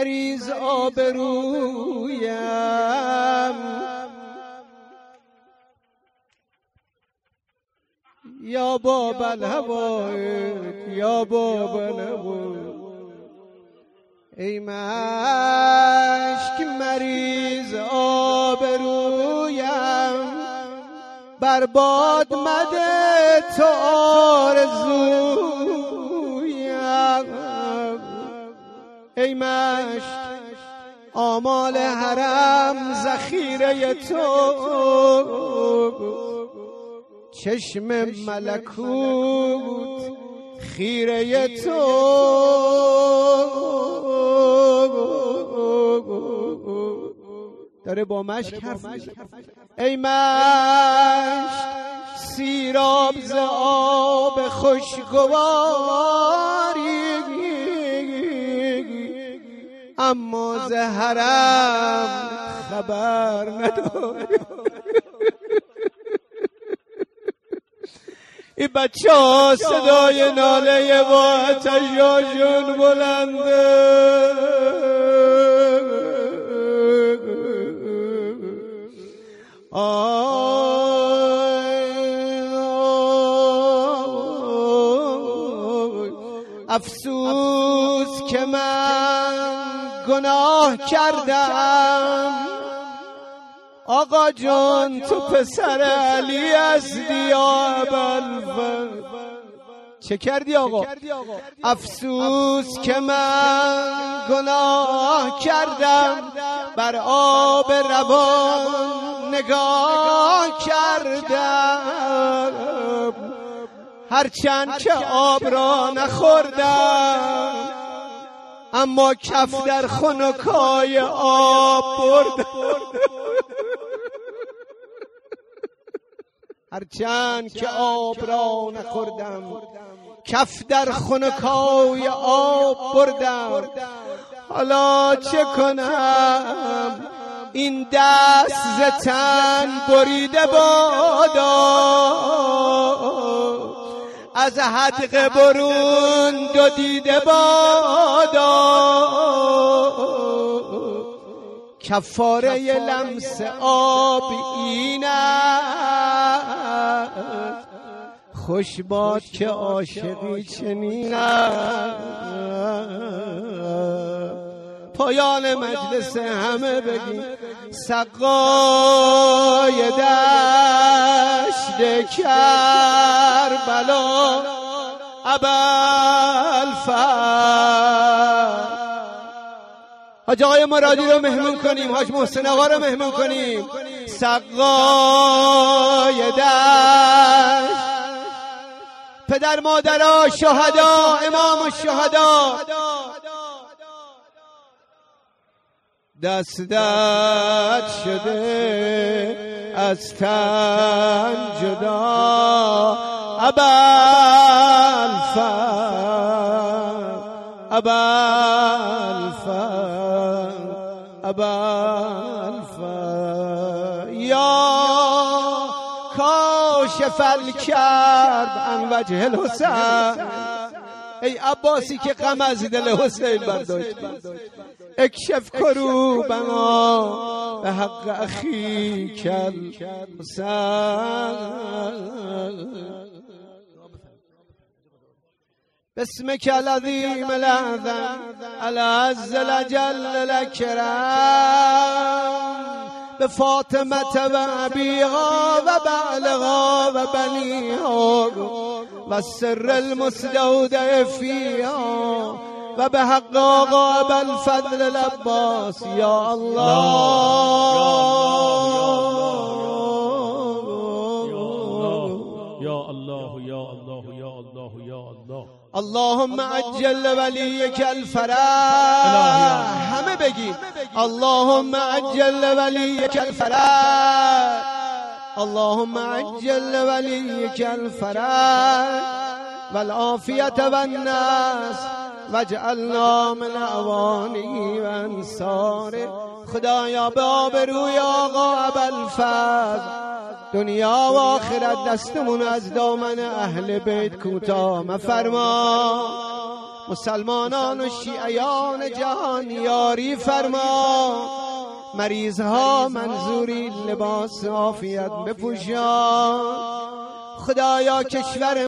مریض آبرویم یا باب الهوایت یا باب الهوایت ای مشک مریض آبرویم برباد مده تو آرزویم ای مشک آمال حرم ذخیره تو چشم ملکوت خیره تو داره با مشک حرف میزنه ای مشک سیراب ز آب خوشگواری اما ز حرم خبر نداری این بچه ها صدای ناله با آتشاشون بلنده افسوس که من گناه کردم آقا جان تو پسر علی هستی یا ابوالفضل چه کردی آقا؟ افسوس که من گناه کردم بر آب روان نگاه کردم هرچند که آب را نخوردم اما کف در خنکای آب بردم هرچند که آب را نخوردم کف در خنکای آب بردم حالا چه کنم این دست ز تن بریده بادا از حدقه برون دو دیده بادا کفاره لمس آب این است خوش باد که عاشقی چنین پایان مجلس همه بگیم سقای دشت کربلا ابوالفضل حاج آقای مرادی رو مهمون کنیم حاج محسن آقا رو مهمون کنیم سقای دشت پدر مادرها شهدا امام الشهدا دست شده از تن جدا ابوالفضل یا کاشف الکرب عن وجه الحسین ای عباسی که غم از دل حسین برداشتی اکشف کروبنا به حق اخیک الحسین باسمك العظيم الأعظم العز الأجل الأكرم بفاطمة وأبيها وبعلها وبنيها والسر المستودع فيها وبحق آقا ابوالفضل العباس يا الله اللهم عجل وليك الفرج همه بگیم اللهم عجل وليك الفرج اللهم عجل وليك الفرج والعافية والنصر واجعلنا من اعوانه و انصاره خدایا به آبروی آقا ابوالفضل دنیا و آخرت دستمون از دامن اهل بیت کوتاه مفرما مسلمانان و شیعیان جهان یاری فرما، مریضها منظوری لباس عافیت بپوشان. خدایا کشور